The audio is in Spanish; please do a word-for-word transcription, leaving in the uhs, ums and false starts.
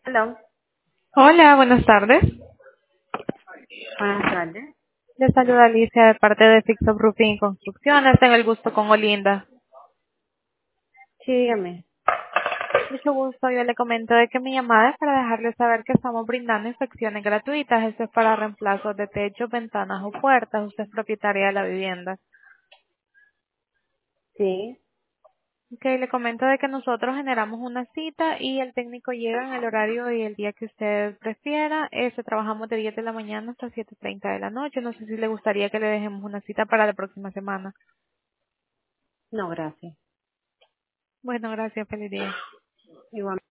Hello, Hola, buenas tardes. buenas tardes. Le saluda Alicia de parte de Fix Up Roofing y Construcciones. Tengo el gusto con Olinda. Sí, dígame. Mucho gusto. Yo le comento de que mi llamada es para dejarle saber que estamos brindando inspecciones gratuitas. Esto es para reemplazos de techos, ventanas o puertas. Usted es propietaria de la vivienda. Sí. Ok, le comento de que nosotros generamos una cita y el técnico llega en el horario y el día que usted prefiera. Este, trabajamos de diez de la mañana hasta siete treinta de la noche. No sé si le gustaría que le dejemos una cita para la próxima semana. No, gracias. Bueno, gracias. Feliz día. Igual.